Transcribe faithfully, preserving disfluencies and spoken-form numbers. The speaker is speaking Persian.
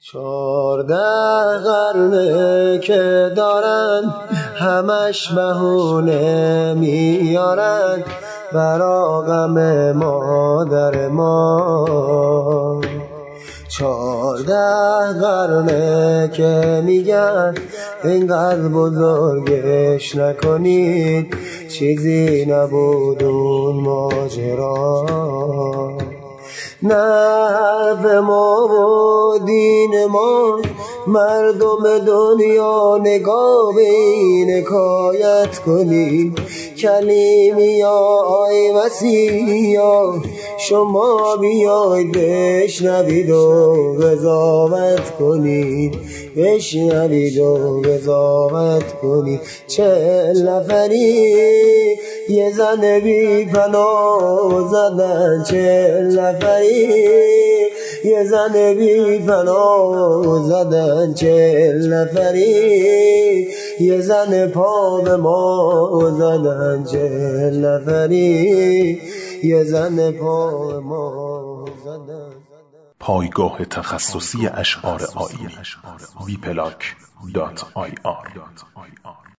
چارده قرنه که دارن همش بهونه میارن برا غم مادر ما. چارده قرنه که میگن اینقدر بزرگش نکنید، چیزی نبود اون ماجرا. نه حرف ما و دین ما مردم دنیا نگاه به این حکایت کنید. کلیمی آی مسیحا شما بیاید بشنوید و قضاوت کنید، بشنوید و قضاوت کنید. چهل نفری یه زن بی پناه زدن، چهل نفری یه زن بی پناه زدن، چهل نفری یه زن پا به ما زدن، چهل نفری یه زن پا به ما زدن. پایگاه تخصصی اشعار آیینی وی پلاک دات آی آر